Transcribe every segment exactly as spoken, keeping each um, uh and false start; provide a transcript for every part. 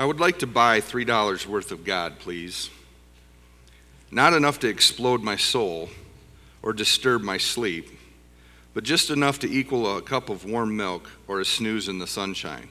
I would like to buy three dollars worth of God, please. Not enough to explode my soul or disturb my sleep, but just enough to equal a cup of warm milk or a snooze in the sunshine.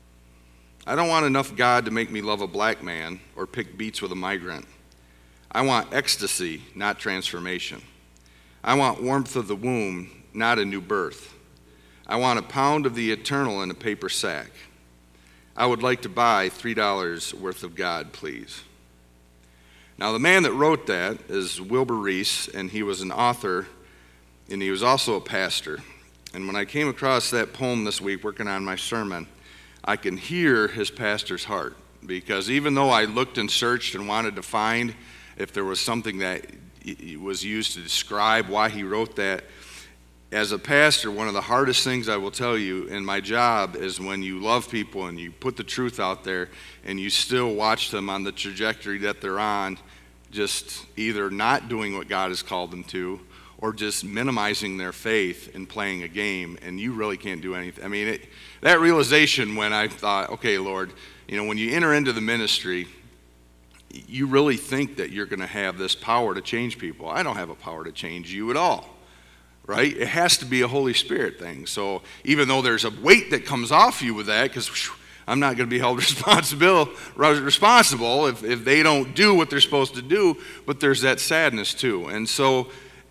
I don't want enough God to make me love a black man or pick beets with a migrant. I want ecstasy, not transformation. I want warmth of the womb, not a new birth. I want a pound of the eternal in a paper sack. I would like to buy three dollars worth of God, please. Now, the man that wrote that is Wilbur Reese, and he was an author, and he was also a pastor. And when I came across that poem this week working on my sermon, I can hear his pastor's heart, because even though I looked and searched and wanted to find if there was something that was used to describe why he wrote that, as a pastor, one of the hardest things I will tell you in my job is when you love people and you put the truth out there and you still watch them on the trajectory that they're on, just either not doing what God has called them to or just minimizing their faith and playing a game, and you really can't do anything. I mean, it, that realization when I thought, okay, Lord, you know, when you enter into the ministry, you really think that you're going to have this power to change people. I don't have a power to change you at all. Right? It has to be a Holy Spirit thing. So even though there's a weight that comes off you with that, because I'm not going to be held responsible responsible if, if they don't do what they're supposed to do, but there's that sadness too. And so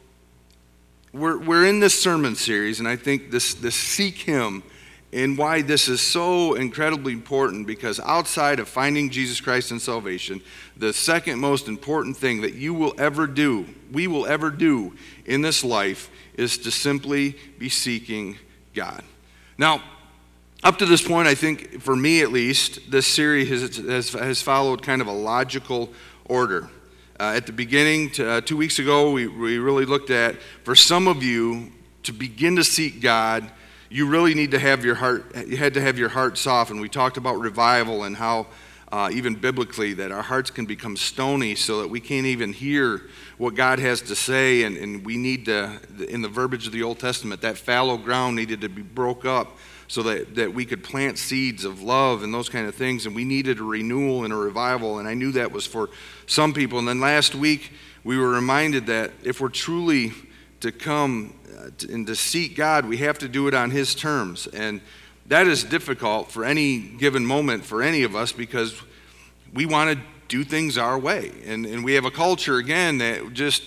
we're we're in this sermon series, and I think this this seek Him, and why this is so incredibly important, because outside of finding Jesus Christ and salvation, the second most important thing that you will ever do, we will ever do in this life, is to simply be seeking God. Now, up to this point, I think, for me at least, this series has, has, has followed kind of a logical order. Uh, at the beginning, to, uh, two weeks ago, we, we really looked at, for some of you, to begin to seek God, you really need to have your heart, you had to have your heart softened. We talked about revival and how, uh, even biblically, that our hearts can become stony so that we can't even hear what God has to say, and, and we need to, in the verbiage of the Old Testament, that fallow ground needed to be broke up so that, that we could plant seeds of love and those kind of things, and we needed a renewal and a revival, and I knew that was for some people. And then last week, we were reminded that if we're truly to come and to seek God, we have to do it on His terms, and that is difficult for any given moment for any of us, because we want to do things our way. And, and we have a culture, again, that just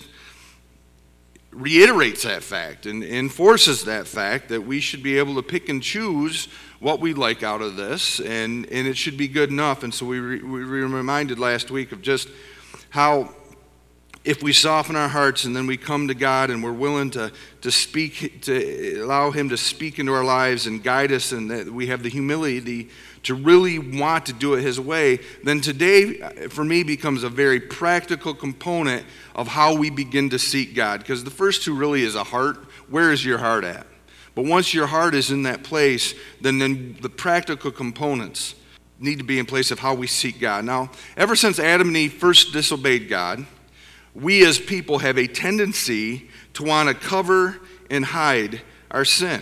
reiterates that fact and enforces that fact that we should be able to pick and choose what we like out of this, and, and it should be good enough. And so we, re, we were reminded last week of just how if we soften our hearts and then we come to God and we're willing to, to speak, to allow Him to speak into our lives and guide us, and that we have the humility to really want to do it His way, then today, for me, becomes a very practical component of how we begin to seek God. Because the first two really is a heart. Where is your heart at? But once your heart is in that place, then, then the practical components need to be in place of how we seek God. Now, ever since Adam and Eve first disobeyed God, we as people have a tendency to want to cover and hide our sin.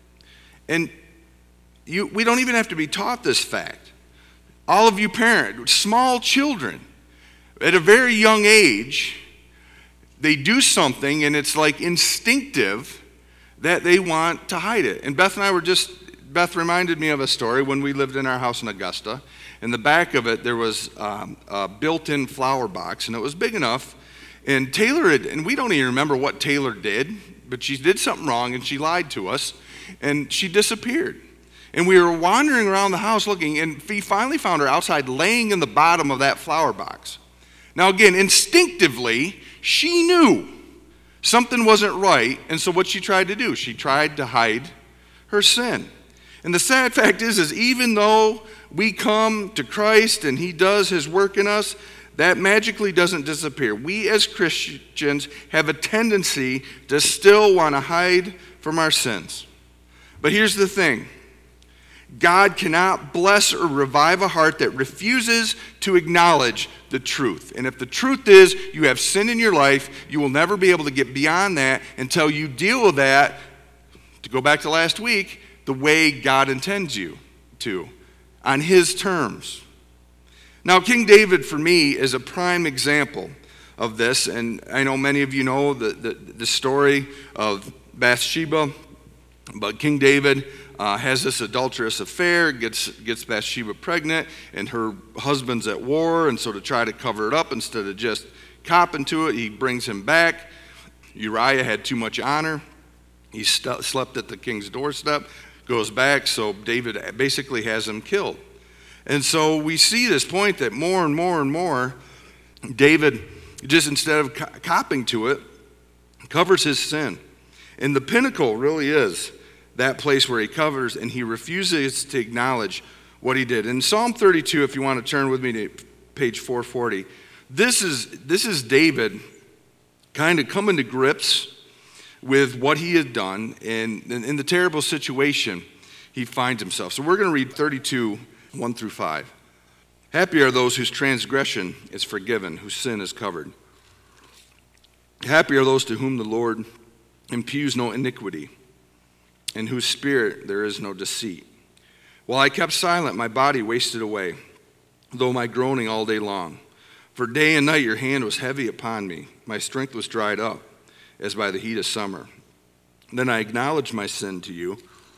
And You, we don't even have to be taught this fact. All of you parents, small children, at a very young age, they do something and it's like instinctive that they want to hide it. And Beth and I were just, Beth reminded me of a story when we lived in our house in Augusta. In the back of it, there was um, a built-in flower box, and it was big enough. And Taylor had, and we don't even remember what Taylor did, but she did something wrong and she lied to us, and she disappeared. And we were wandering around the house looking, and we finally found her outside laying in the bottom of that flower box. Now again, instinctively, she knew something wasn't right, and so what she tried to do, she tried to hide her sin. And the sad fact is, is even though we come to Christ and He does His work in us, that magically doesn't disappear. We as Christians have a tendency to still want to hide from our sins. But here's the thing. God cannot bless or revive a heart that refuses to acknowledge the truth. And if the truth is you have sin in your life, you will never be able to get beyond that until you deal with that, to go back to last week, the way God intends you to, on His terms. Now, King David, for me, is a prime example of this, and I know many of you know the, the, the story of Bathsheba, but King David uh, has this adulterous affair, gets, gets Bathsheba pregnant, and her husband's at war, and so to try to cover it up, instead of just copping to it, he brings him back. Uriah had too much honor. He st- slept at the king's doorstep, goes back, so David basically has him killed. And so we see this point that more and more and more, David, just instead of co- copping to it, covers his sin. And the pinnacle really is that place where he covers and he refuses to acknowledge what he did. In Psalm thirty-two, if you want to turn with me to page four forty, this is, this is David kind of coming to grips with what he had done and in the terrible situation he finds himself. So we're going to read thirty-two, one through five. Happy are those whose transgression is forgiven, whose sin is covered. Happy are those to whom the Lord imputes no iniquity, in whose spirit there is no deceit. While I kept silent, my body wasted away, though my groaning all day long. For day and night your hand was heavy upon me. My strength was dried up, as by the heat of summer. Then I acknowledged my sin to you,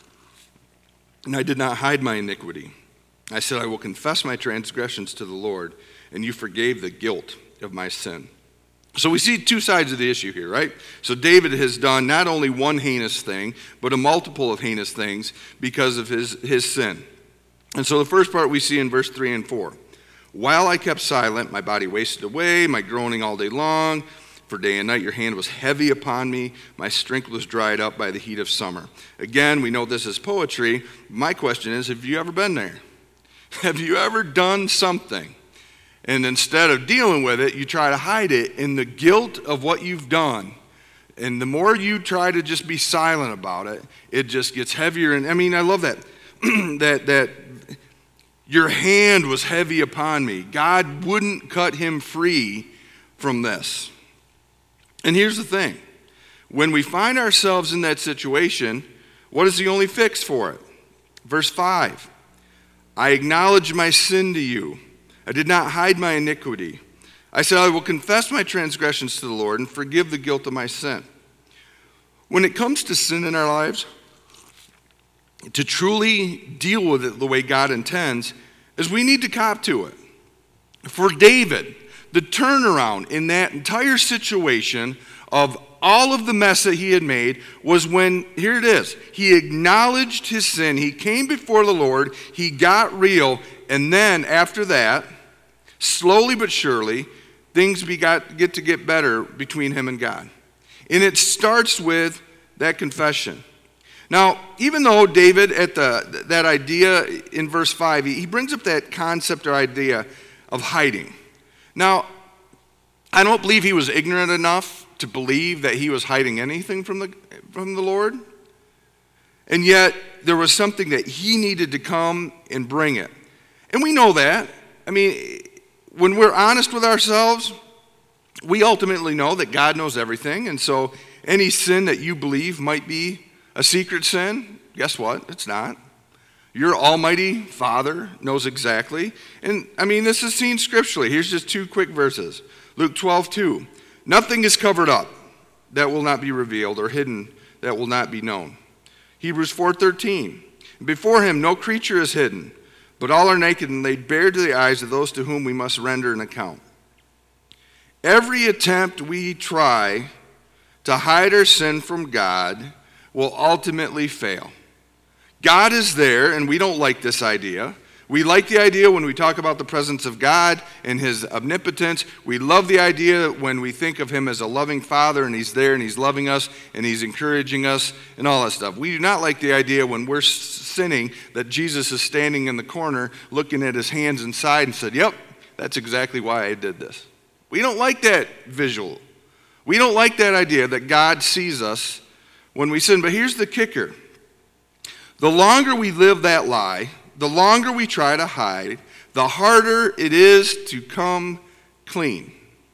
and I did not hide my iniquity. I said, I will confess my transgressions to the Lord, and you forgave the guilt of my sin. So we see two sides of the issue here, right? So David has done not only one heinous thing, but a multiple of heinous things because of his, his sin. And so the first part we see in verse three and four. While I kept silent, my body wasted away, my groaning all day long. For day and night your hand was heavy upon me. My strength was dried up by the heat of summer. Again, we know this is poetry. My question is, have you ever been there? Have you ever done something, and instead of dealing with it, you try to hide it in the guilt of what you've done? And the more you try to just be silent about it, it just gets heavier. And I mean, I love that, that, that your hand was heavy upon me. God wouldn't cut him free from this. And here's the thing. When we find ourselves in that situation, what is the only fix for it? Verse five. I acknowledge my sin to you. I did not hide my iniquity. I said, I will confess my transgressions to the Lord and forgive the guilt of my sin. When it comes to sin in our lives, to truly deal with it the way God intends, is we need to cop to it. For David, the turnaround in that entire situation of all of the mess that he had made was when, here it is, he acknowledged his sin, he came before the Lord, he got real, and then after that, slowly but surely, things begot, get to get better between him and God. And it starts with that confession. Now, even though David, at the that idea in verse five, he, he brings up that concept or idea of hiding. Now, I don't believe he was ignorant enough to believe that he was hiding anything from the from the Lord. And yet, there was something that he needed to come and bring it. And we know that. I mean, when we're honest with ourselves, we ultimately know that God knows everything. And so, any sin that you believe might be a secret sin, guess what? It's not. Your almighty Father knows exactly. And, I mean, this is seen scripturally. Here's just two quick verses. Luke twelve two. Nothing is covered up that will not be revealed, or hidden that will not be known. Hebrews four thirteen. Before him no creature is hidden, but all are naked and laid bare to the eyes of those to whom we must render an account. Every attempt we try to hide our sin from God will ultimately fail. God is there, and we don't like this idea. We like the idea when we talk about the presence of God and his omnipotence. We love the idea when we think of him as a loving father, and he's there and he's loving us and he's encouraging us and all that stuff. We do not like the idea when we're sinning that Jesus is standing in the corner looking at his hands inside and said, yep, that's exactly why I did this. We don't like that visual. We don't like that idea that God sees us when we sin. But here's the kicker. The longer we live that lie, the longer we try to hide, the harder it is to come clean.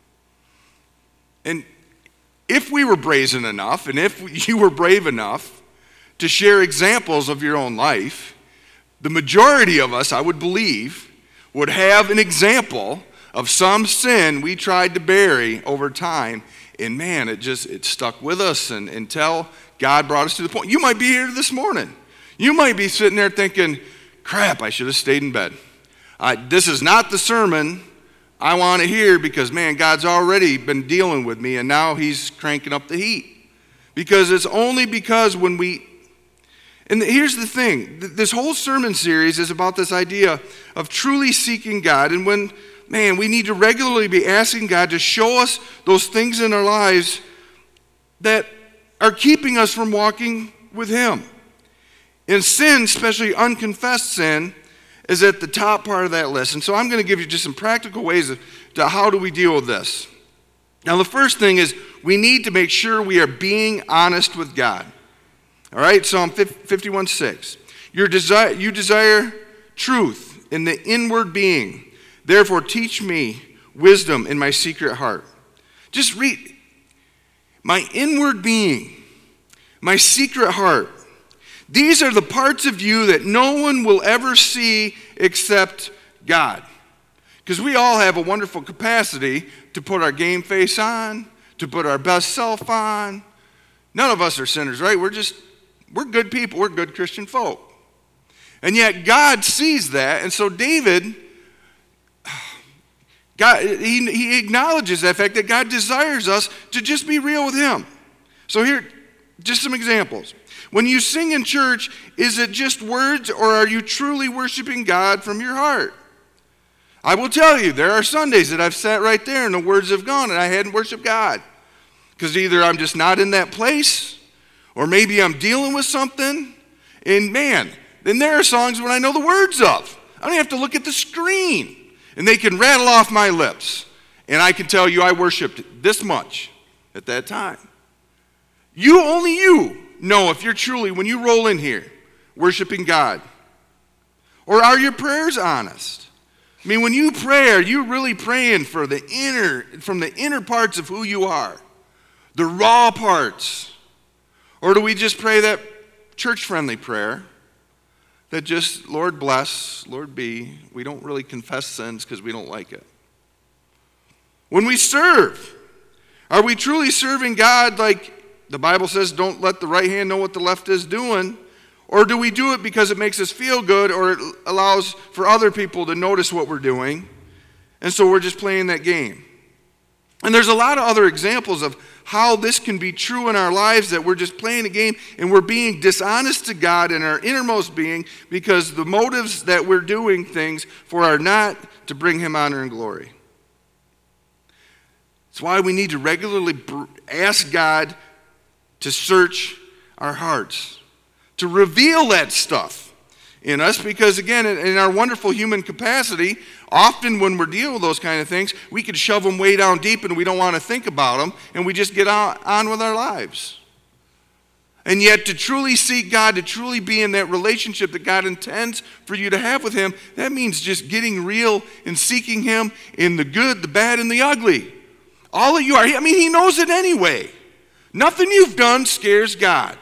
And if we were brazen enough, and if you were brave enough to share examples of your own life, the majority of us, I would believe, would have an example of some sin we tried to bury over time, and man, it just, it stuck with us and, until God brought us to the point. You might be here this morning. You might be sitting there thinking, crap, I should have stayed in bed. Uh, this is not the sermon I want to hear because, man, God's already been dealing with me, and now he's cranking up the heat. Because it's only because when we, and here's the thing, this whole sermon series is about this idea of truly seeking God, and when, man, we need to regularly be asking God to show us those things in our lives that are keeping us from walking with him. And sin, especially unconfessed sin, is at the top part of that list. And so I'm going to give you just some practical ways of, to how do we deal with this. Now, the first thing is we need to make sure we are being honest with God. All right, Psalm fifty-one six. Your desire, you desire truth in the inward being. Therefore, teach me wisdom in my secret heart. Just read. My inward being, my secret heart. These are the parts of you that no one will ever see except God. Because we all have a wonderful capacity to put our game face on, to put our best self on. None of us are sinners, right? We're just, we're good people. We're good Christian folk. And yet God sees that. And so David, God, he, he acknowledges that fact that God desires us to just be real with him. So here, just some examples. When you sing in church, is it just words or are you truly worshiping God from your heart? I will tell you, there are Sundays that I've sat right there and the words have gone and I hadn't worshiped God. Because either I'm just not in that place or maybe I'm dealing with something. And man, then there are songs when I know the words of. I don't have to look at the screen and they can rattle off my lips. And I can tell you I worshiped this much at that time. You, only you, know if you're truly, when you roll in here, worshiping God. Or are your prayers honest? I mean, when you pray, are you really praying for the inner, from the inner parts of who you are? The raw parts? Or do we just pray that church-friendly prayer that just, Lord bless, Lord be. We don't really confess sins because we don't like it. When we serve, are we truly serving God like the Bible says, don't let the right hand know what the left is doing? Or do we do it because it makes us feel good or it allows for other people to notice what we're doing? And so we're just playing that game. And there's a lot of other examples of how this can be true in our lives, that we're just playing a game and we're being dishonest to God in our innermost being because the motives that we're doing things for are not to bring him honor and glory. That's why we need to regularly ask God to search our hearts, to reveal that stuff in us, because again, in our wonderful human capacity, often when we're dealing with those kind of things, we can shove them way down deep and we don't want to think about them, and we just get on, on with our lives. And yet to truly seek God, to truly be in that relationship that God intends for you to have with him, that means just getting real and seeking him in the good, the bad, and the ugly. All that you are. I mean, he knows it anyway. Nothing you've done scares God.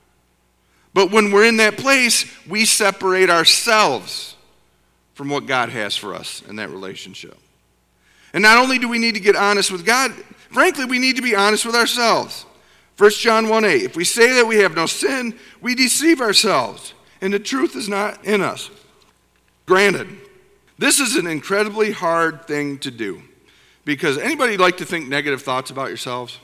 But when we're in that place, we separate ourselves from what God has for us in that relationship. And not only do we need to get honest with God, frankly, we need to be honest with ourselves. First John one eight, if we say that we have no sin, we deceive ourselves, and the truth is not in us. Granted, this is an incredibly hard thing to do, because anybody like to think negative thoughts about yourselves?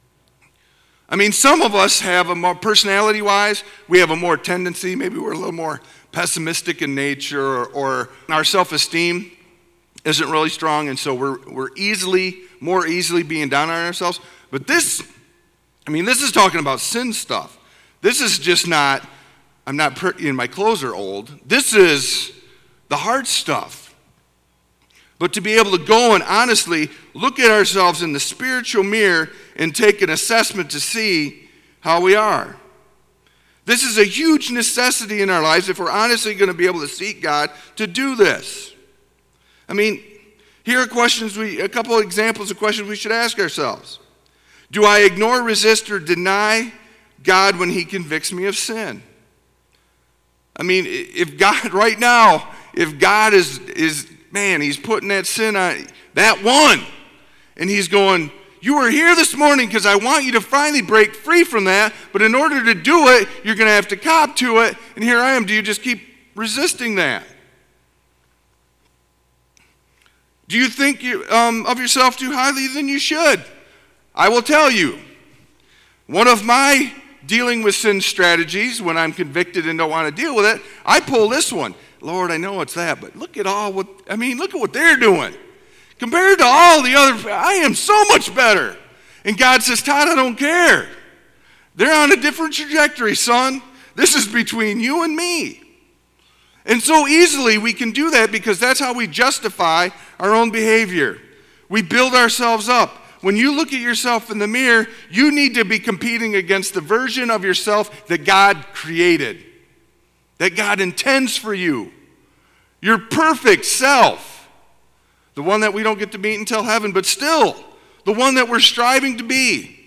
I mean, some of us have a more, personality-wise, we have a more tendency, maybe we're a little more pessimistic in nature, or, or our self-esteem isn't really strong, and so we're we're easily, more easily being down on ourselves. But this, I mean, this is talking about sin stuff. This is just not, I'm not pretty and my clothes are old. This is the hard stuff. But to be able to go and honestly look at ourselves in the spiritual mirror and take an assessment to see how we are. This is a huge necessity in our lives if we're honestly going to be able to seek God to do this. I mean, here are questions, we, a couple of examples of questions we should ask ourselves. Do I ignore, resist, or deny God when he convicts me of sin? I mean, if God, right now, if God is, is man, he's putting that sin on, that one. And he's going, you were here this morning because I want you to finally break free from that, but in order to do it, you're going to have to cop to it, and here I am. Do you just keep resisting that? Do you think you, um, of yourself too highly than you should? I will tell you, one of my dealing with sin strategies when I'm convicted and don't want to deal with it, I pull this one. Lord, I know it's that, but look at all what, I mean, look at what they're doing. Compared to all the other, I am so much better. And God says, Todd, I don't care. They're on a different trajectory, son. This is between you and me. And so easily we can do that because that's how we justify our own behavior. We build ourselves up. When you look at yourself in the mirror, you need to be competing against the version of yourself that God created, that God intends for you. Your perfect self. The one that we don't get to meet until heaven, but still, the one that we're striving to be.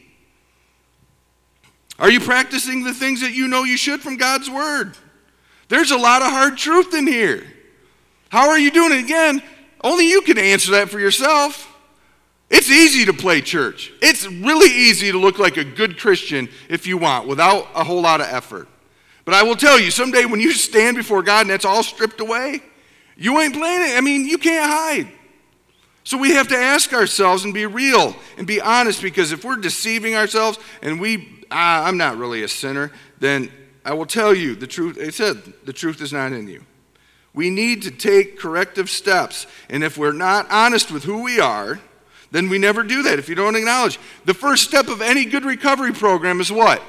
Are you practicing the things that you know you should from God's word? There's a lot of hard truth in here. How are you doing it? Again, only you can answer that for yourself. It's easy to play church. It's really easy to look like a good Christian if you want, without a whole lot of effort. But I will tell you, someday when you stand before God and that's all stripped away, you ain't playing it. I mean, you can't hide. So we have to ask ourselves and be real and be honest, because if we're deceiving ourselves and we, ah, I'm not really a sinner, then I will tell you the truth. It said the truth is not in you. We need to take corrective steps. And if we're not honest with who we are, then we never do that. If you don't acknowledge. The first step of any good recovery program is what?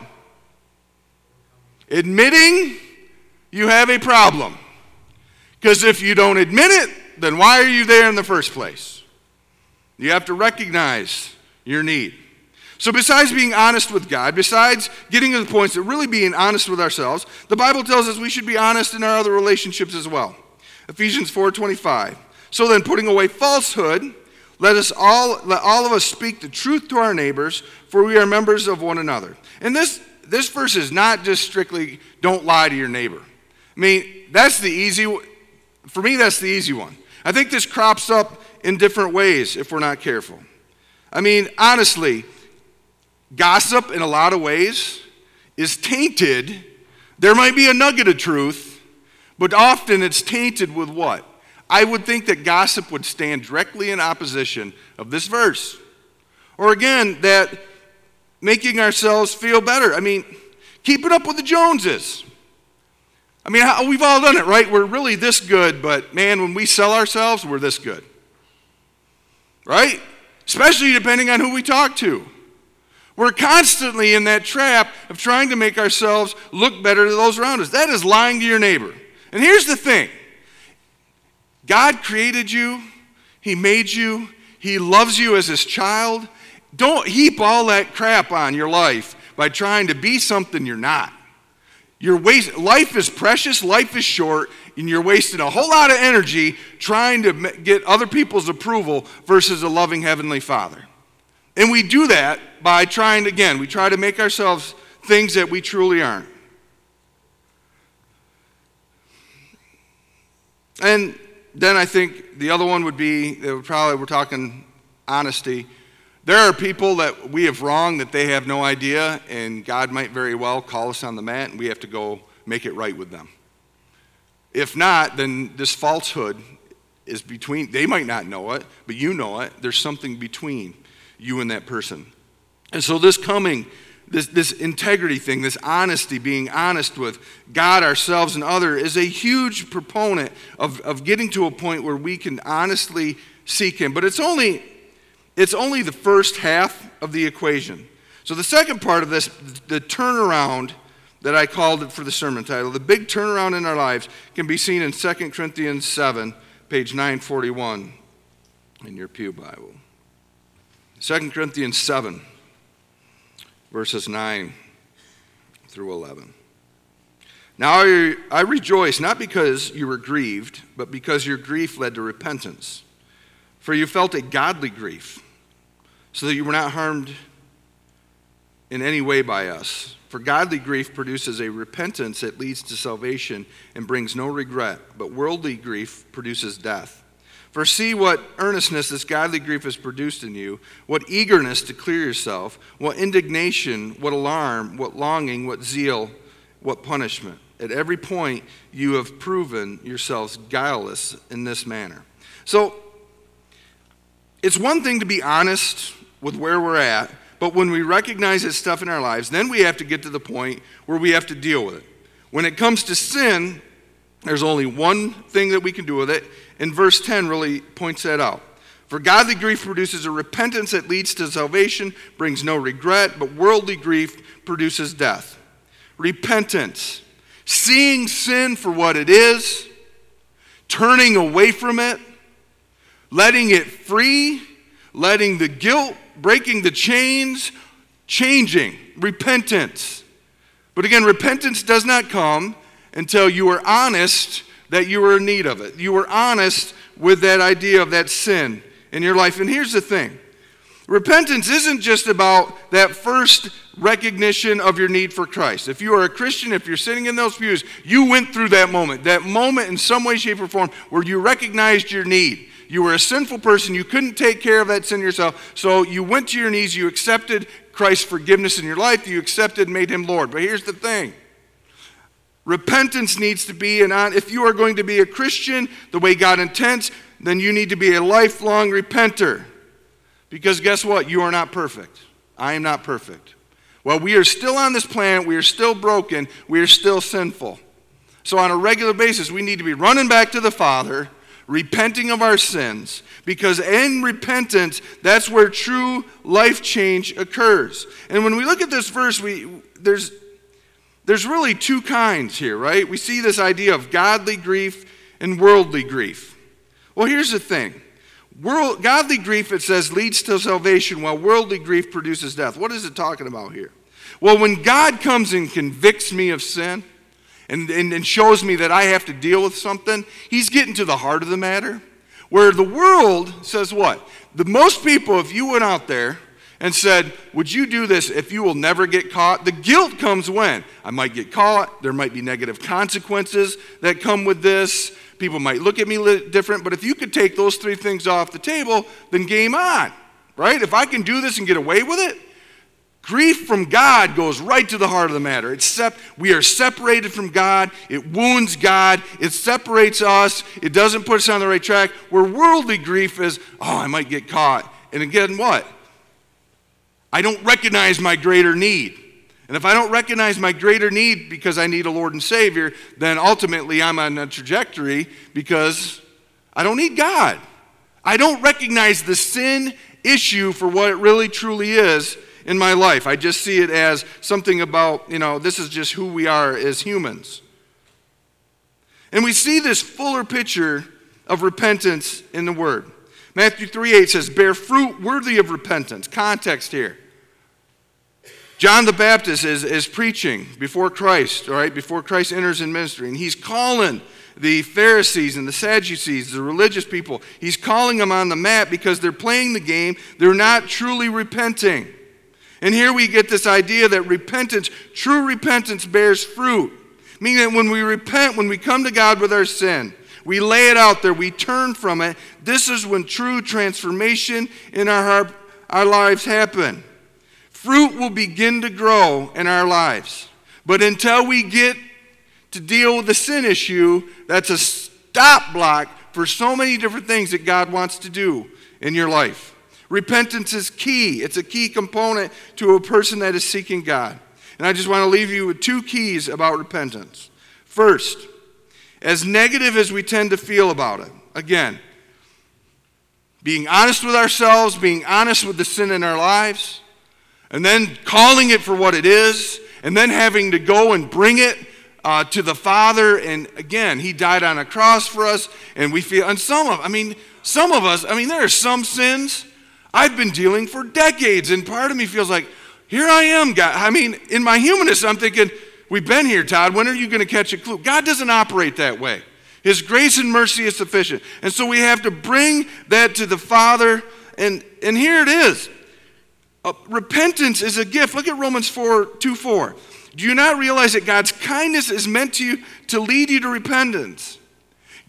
Admitting you have a problem. Because if you don't admit it, then why are you there in the first place? You have to recognize your need. So besides being honest with God, besides getting to the point of really being honest with ourselves, the Bible tells us we should be honest in our other relationships as well. Ephesians four twenty-five. So then, putting away falsehood, let us all let all of us speak the truth to our neighbors, for we are members of one another. And this this verse is not just strictly don't lie to your neighbor. I mean, that's the easy for me, that's the easy one. I think this crops up in different ways if we're not careful. I mean, honestly, gossip in a lot of ways is tainted. There might be a nugget of truth, but often it's tainted with what? I would think that gossip would stand directly in opposition of this verse. Or again, that making ourselves feel better. I mean, keeping up with the Joneses. I mean, we've all done it, right? We're really this good, but man, when we sell ourselves, we're this good. Right? Especially depending on who we talk to. We're constantly in that trap of trying to make ourselves look better to those around us. That is lying to your neighbor. And here's the thing. God created you. He made you. He loves you as his child. Don't heap all that crap on your life by trying to be something you're not. You're waste, life is precious, life is short, and you're wasting a whole lot of energy trying to get other people's approval versus a loving Heavenly Father. And we do that by trying, again, we try to make ourselves things that we truly aren't. And then I think the other one would be, that would probably, we're talking honesty. There are people that we have wronged that they have no idea, and God might very well call us on the mat, and we have to go make it right with them. If not, then this falsehood is between, they might not know it, but you know it. There's something between you and that person. And so this coming, this, this integrity thing, this honesty, being honest with God, ourselves, and other is a huge proponent of, of getting to a point where we can honestly seek him. But it's only... It's only the first half of the equation. So the second part of this, the turnaround that I called it for the sermon title, the big turnaround in our lives, can be seen in Second Corinthians seven, page nine forty-one in your pew Bible. Second Corinthians seven, verses nine through eleven. Now I, I rejoice, not because you were grieved, but because your grief led to repentance. For you felt a godly grief, so that you were not harmed in any way by us. For godly grief produces a repentance that leads to salvation and brings no regret, but worldly grief produces death. For see what earnestness this godly grief has produced in you, what eagerness to clear yourself, what indignation, what alarm, what longing, what zeal, what punishment. At every point you have proven yourselves guileless in this manner. So, it's one thing to be honest with where we're at, but when we recognize this stuff in our lives, then we have to get to the point where we have to deal with it. When it comes to sin, there's only one thing that we can do with it, and verse ten really points that out. For godly grief produces a repentance that leads to salvation, brings no regret, but worldly grief produces death. Repentance, seeing sin for what it is, turning away from it, letting it free, letting the guilt, breaking the chains, changing. Repentance. But again, repentance does not come until you are honest that you are in need of it. You are honest with that idea of that sin in your life. And here's the thing. Repentance isn't just about that first recognition of your need for Christ. If you are a Christian, if you're sitting in those pews, you went through that moment. That moment in some way, shape, or form where you recognized your need. You were a sinful person. You couldn't take care of that sin yourself. So you went to your knees. You accepted Christ's forgiveness in your life. You accepted and made him Lord. But here's the thing. Repentance needs to be, and if you are going to be a Christian the way God intends, then you need to be a lifelong repenter. Because guess what? You are not perfect. I am not perfect. Well, we are still on this planet. We are still broken. We are still sinful. So on a regular basis, we need to be running back to the Father, repenting of our sins, because in repentance, that's where true life change occurs. And when we look at this verse, we there's There's really two kinds here, right? We see this idea of godly grief and worldly grief. Well, here's the thing. World, godly grief, it says, leads to salvation, while worldly grief produces death. What is it talking about here? Well, when God comes and convicts me of sin and, and, and shows me that I have to deal with something, he's getting to the heart of the matter. Where the world says what? The most people, if you went out there and said, would you do this if you will never get caught? The guilt comes when? I might get caught. There might be negative consequences that come with this. People might look at me different. But if you could take those three things off the table, then game on, right? If I can do this and get away with it, grief from God goes right to the heart of the matter. It's sep- we are separated from God. It wounds God. It separates us. It doesn't put us on the right track. Where worldly grief is, oh, I might get caught. And again, what? I don't recognize my greater need. And if I don't recognize my greater need because I need a Lord and Savior, then ultimately I'm on a trajectory because I don't need God. I don't recognize the sin issue for what it really truly is in my life. I just see it as something about, you know, this is just who we are as humans. And we see this fuller picture of repentance in the Word. Matthew three eight says, bear fruit worthy of repentance. Context here. John the Baptist is, is preaching before Christ, all right, before Christ enters in ministry. And he's calling the Pharisees and the Sadducees, the religious people, he's calling them on the mat because they're playing the game. They're not truly repenting. And here we get this idea that repentance, true repentance bears fruit. Meaning that when we repent, when we come to God with our sin, we lay it out there, we turn from it. This is when true transformation in our heart, our lives happen. Fruit will begin to grow in our lives. But until we get to deal with the sin issue, that's a stop block for so many different things that God wants to do in your life. Repentance is key. It's a key component to a person that is seeking God. And I just want to leave you with two keys about repentance. First, as negative as we tend to feel about it, again, being honest with ourselves, being honest with the sin in our lives, and then calling it for what it is, and then having to go and bring it uh, to the Father. And again, he died on a cross for us, and we feel, and some of, I mean, some of us, I mean, there are some sins I've been dealing for decades, and part of me feels like, here I am, God. I mean, in my humanness, I'm thinking, we've been here, Todd. When are you going to catch a clue? God doesn't operate that way. His grace and mercy is sufficient. And so we have to bring that to the Father, and, and here it is. Uh, repentance is a gift. Look at Romans four, two, four. Do you not realize that God's kindness is meant to you to lead you to repentance?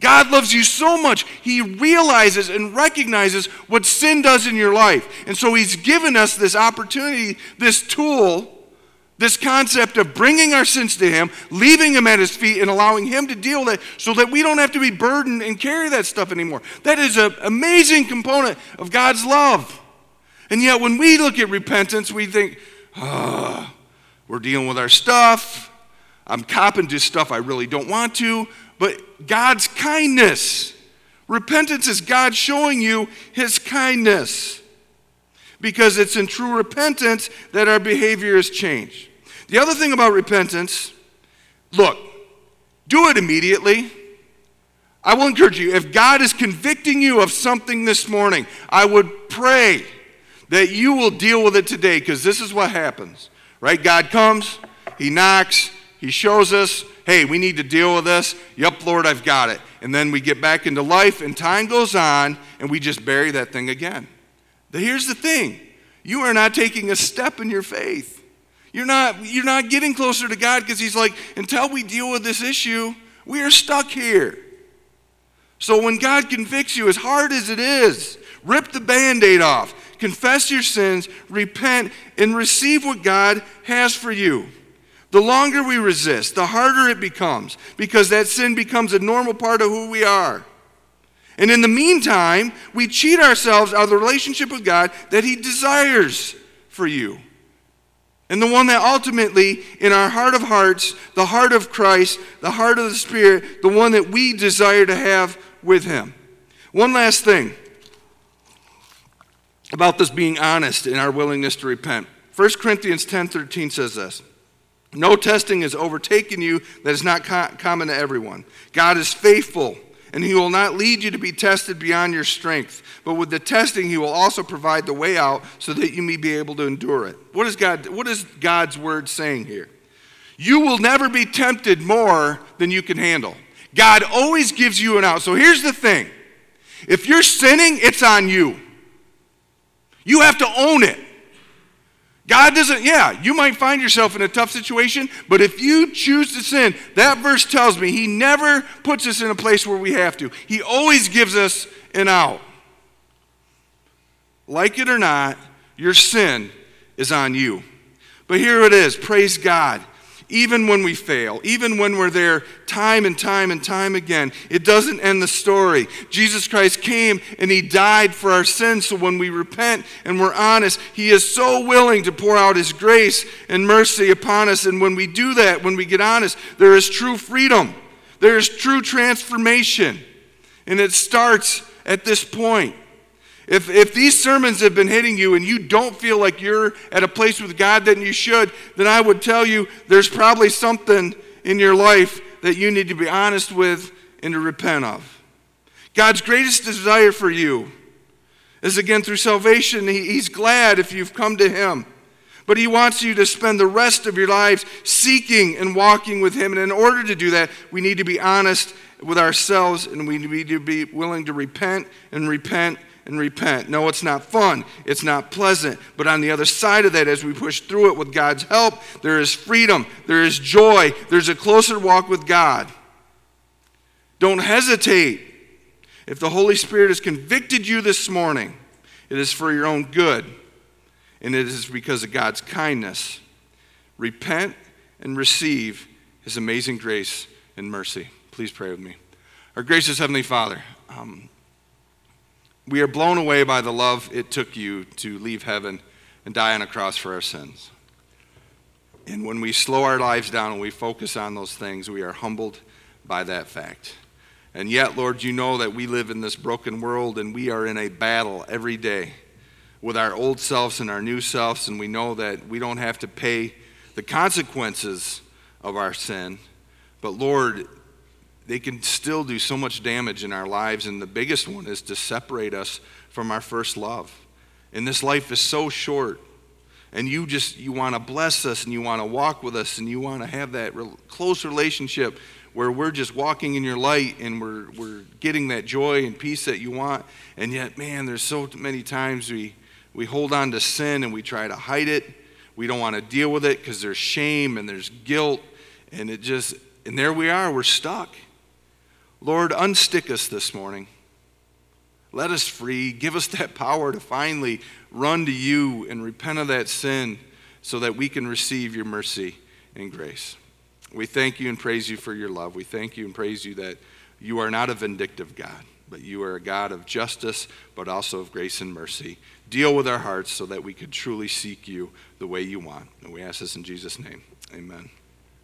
God loves you so much, he realizes and recognizes what sin does in your life. And so he's given us this opportunity, this tool, this concept of bringing our sins to him, leaving him at his feet, and allowing him to deal with it so that we don't have to be burdened and carry that stuff anymore. That is an amazing component of God's love. And yet when we look at repentance, we think, oh, we're dealing with our stuff. I'm copping to stuff I really don't want to. But God's kindness. Repentance is God showing you his kindness. Because it's in true repentance that our behavior is changed. The other thing about repentance, look, do it immediately. I will encourage you, if God is convicting you of something this morning, I would pray that you will deal with it today, because this is what happens, right? God comes, he knocks, he shows us, hey, we need to deal with this. Yep, Lord, I've got it. And then we get back into life, and time goes on, and we just bury that thing again. But here's the thing. You are not taking a step in your faith. You're not, you're not getting closer to God, because he's like, until we deal with this issue, we are stuck here. So when God convicts you, as hard as it is, rip the Band-Aid off. Confess your sins, repent, and receive what God has for you. The longer we resist, the harder it becomes, because that sin becomes a normal part of who we are. And in the meantime, we cheat ourselves out of the relationship with God that he desires for you. And the one that ultimately, in our heart of hearts, the heart of Christ, the heart of the Spirit, the one that we desire to have with him. One last thing about this being honest in our willingness to repent. First Corinthians ten thirteen says this. No testing has overtaken you that is not co- common to everyone. God is faithful, and he will not lead you to be tested beyond your strength. But with the testing, he will also provide the way out so that you may be able to endure it. What is God, what is God's word saying here? You will never be tempted more than you can handle. God always gives you an out. So here's the thing. If you're sinning, it's on you. You have to own it. God doesn't, yeah, you might find yourself in a tough situation, but if you choose to sin, that verse tells me he never puts us in a place where we have to. He always gives us an out. Like it or not, your sin is on you. But here it is, praise God. Even when we fail, even when we're there time and time and time again, it doesn't end the story. Jesus Christ came and he died for our sins, so when we repent and we're honest, he is so willing to pour out his grace and mercy upon us. And when we do that, when we get honest, there is true freedom. There is true transformation. And it starts at this point. If, if these sermons have been hitting you and you don't feel like you're at a place with God that you should, then I would tell you there's probably something in your life that you need to be honest with and to repent of. God's greatest desire for you is, again, through salvation. He, he's glad if you've come to him. But he wants you to spend the rest of your lives seeking and walking with him. And in order to do that, we need to be honest with ourselves, and we need to be willing to repent and repent and repent. No, it's not fun. It's not pleasant. But on the other side of that, as we push through it with God's help, there is freedom. There is joy. There's a closer walk with God. Don't hesitate. If the Holy Spirit has convicted you this morning, it is for your own good. And it is because of God's kindness. Repent and receive his amazing grace and mercy. Please pray with me. Our gracious Heavenly Father, um, we are blown away by the love it took you to leave heaven and die on a cross for our sins. And when we slow our lives down and we focus on those things, we are humbled by that fact. And yet, Lord, you know that we live in this broken world and we are in a battle every day with our old selves and our new selves, and we know that we don't have to pay the consequences of our sin. But Lord, they can still do so much damage in our lives, and the biggest one is to separate us from our first love. And this life is so short, and you just, you want to bless us, and you want to walk with us, and you want to have that real close relationship where we're just walking in your light, and we're we're getting that joy and peace that you want. And yet, man, there's so many times we, we hold on to sin, and we try to hide it. We don't want to deal with it because there's shame, and there's guilt, and it just, and there we are, we're stuck. Lord, unstick us this morning. Let us free. Give us that power to finally run to you and repent of that sin so that we can receive your mercy and grace. We thank you and praise you for your love. We thank you and praise you that you are not a vindictive God, but you are a God of justice, but also of grace and mercy. Deal with our hearts so that we could truly seek you the way you want. And we ask this in Jesus' name. Amen.